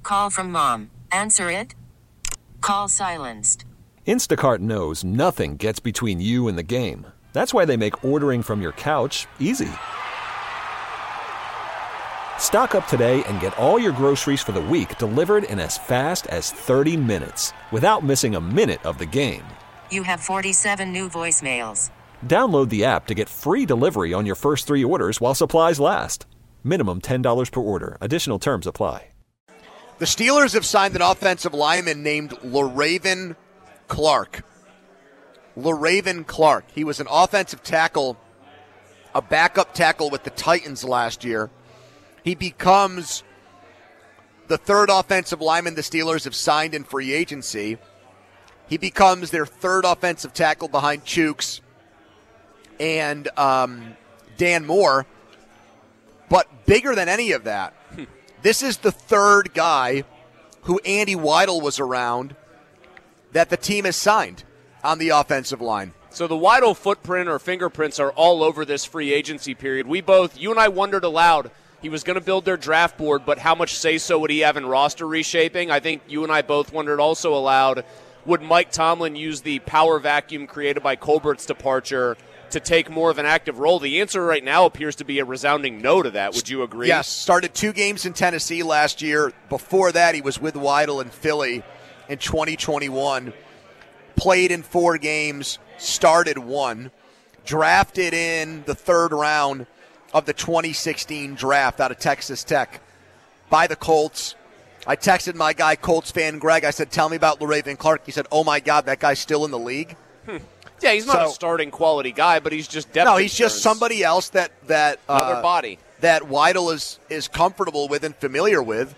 Call from mom. Answer it. Call silenced. Instacart knows nothing gets between you and the game. That's why they make ordering from your couch easy. Stock up today and get all your groceries for the week delivered in as fast as 30 minutes without missing a minute of the game. You have 47 new voicemails. Download the app to get free delivery on your first 3 orders while supplies last. Minimum $10 per order. Additional terms apply. The Steelers have signed an offensive lineman named LaRaven Clark. LaRaven Clark. He was an offensive tackle, a backup tackle with the Titans last year. He becomes the third offensive lineman the Steelers have signed in free agency. He becomes their third offensive tackle behind Chooks and Dan Moore. But bigger than any of that, this is the third guy who Andy Weidl was around that the team has signed on the offensive line. So the Weidl footprint or fingerprints are all over this free agency period. You and I wondered aloud, he was going to build their draft board, but how much say-so would he have in roster reshaping? I think you and I both wondered also aloud, would Mike Tomlin use the power vacuum created by Colbert's departure to take more of an active role? The answer right now appears to be a resounding no to that. Would you agree? Yes, started 2 games in Tennessee last year. Before that, he was with Weidl in Philly in 2021. Played in 4 games, started 1. Drafted in the 3rd round of the 2016 draft out of Texas Tech by the Colts. I texted my guy, Colts fan Greg. I said, tell me about LaRaven Clark. He said, oh, my God, that guy's still in the league. Yeah, he's not a starting quality guy, but he's just depth. No, he's just somebody else that another body that Weidl is comfortable with and familiar with,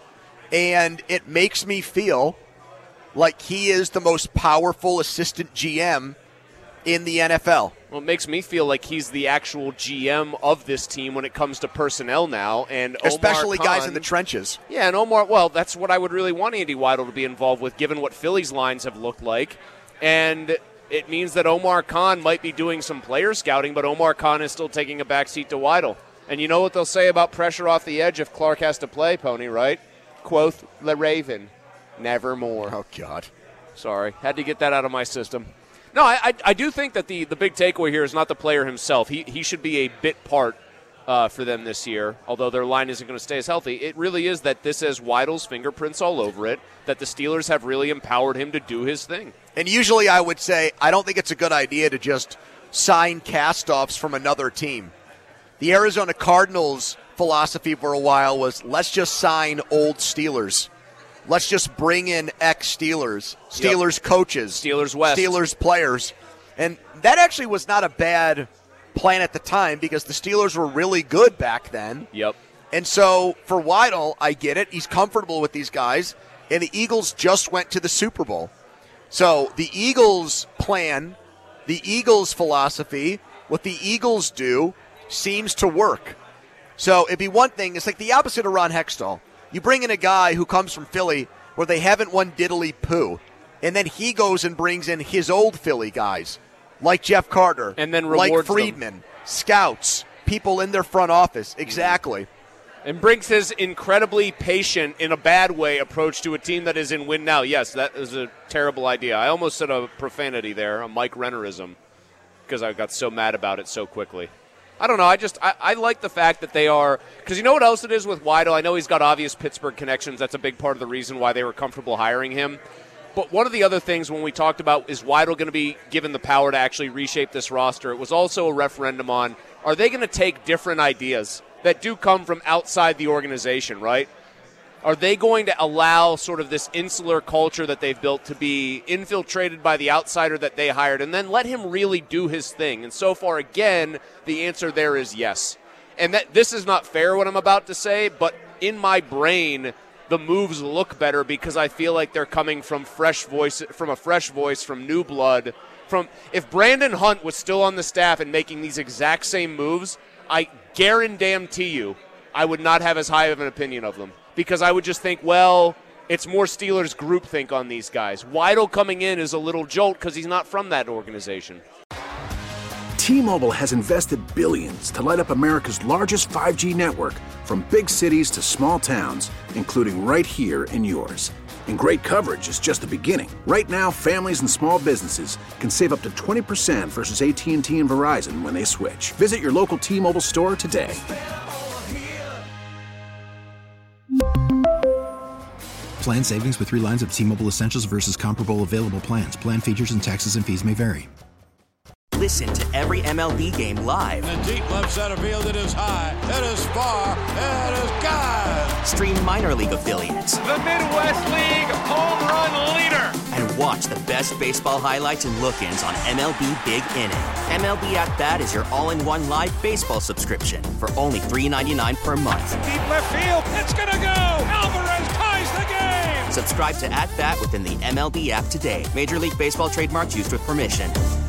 and it makes me feel like he is the most powerful assistant GM in the NFL. Well, it makes me feel like he's the actual GM of this team when it comes to personnel now, and especially Omar Khan, guys in the trenches. Yeah, and Omar. Well, that's what I would really want Andy Weidl to be involved with, given what Philly's lines have looked like, and it means that Omar Khan might be doing some player scouting, but Omar Khan is still taking a backseat to Weidl. And you know what they'll say about pressure off the edge if Clark has to play, Pony, right? Quoth the Raven, never more. Oh, God. Sorry, had to get that out of my system. No, I do think that the big takeaway here is not the player himself. He should be a bit part for them this year, although their line isn't going to stay as healthy. It really is that this has Weidl's fingerprints all over it, that the Steelers have really empowered him to do his thing. And usually I would say I don't think it's a good idea to just sign cast-offs from another team. The Arizona Cardinals' philosophy for a while was let's just sign old Steelers. Let's just bring in ex-Steelers, Steelers coaches, Steelers West, Steelers players. And that actually was not a bad plan at the time because the Steelers were really good back then. Yep. And so for Weidl, I get it. He's comfortable with these guys. And the Eagles just went to the Super Bowl. So the Eagles' plan, the Eagles' philosophy, what the Eagles do seems to work. So it'd be one thing. It's like the opposite of Ron Hextall. You bring in a guy who comes from Philly where they haven't won diddly poo, and then he goes and brings in his old Philly guys like Jeff Carter, and then like rewards Friedman, them. Scouts, people in their front office. Exactly. And brings his incredibly patient, in a bad way, approach to a team that is in win now. Yes, that is a terrible idea. I almost said a profanity there, a Mike Rennerism, because I got so mad about it so quickly. I don't know. I like the fact that they are – because you know what else it is with Weidl? I know he's got obvious Pittsburgh connections. That's a big part of the reason why they were comfortable hiring him. But one of the other things when we talked about is Weidl going to be given the power to actually reshape this roster, it was also a referendum on are they going to take different ideas that do come from outside the organization, right? Are they going to allow sort of this insular culture that they've built to be infiltrated by the outsider that they hired and then let him really do his thing? And so far, again, the answer there is yes. And that this is not fair what I'm about to say, but in my brain, the moves look better because I feel like they're coming from a fresh voice, from new blood. If Brandon Hunt was still on the staff and making these exact same moves, I guarantee you I would not have as high of an opinion of them. Because I would just think, well, it's more Steelers groupthink on these guys. Weidl coming in is a little jolt because he's not from that organization. T-Mobile has invested billions to light up America's largest 5G network, from big cities to small towns, including right here in yours. And great coverage is just the beginning. Right now, families and small businesses can save up to 20% versus AT&T and Verizon when they switch. Visit your local T-Mobile store today. Plan savings with 3 lines of T-Mobile Essentials versus comparable available plans. Plan features and taxes and fees may vary. Listen to every MLB game live. In the deep left center field, it is high, it is far, it is gone. Stream minor league affiliates. The Midwest League home run leader. And watch the best baseball highlights and look-ins on MLB Big Inning. MLB At Bat is your all-in-one live baseball subscription for only $3.99 per month. Deep left field, it's gonna go. Alvarez ties the game. Subscribe to At Bat within the MLB app today. Major League Baseball trademarks used with permission.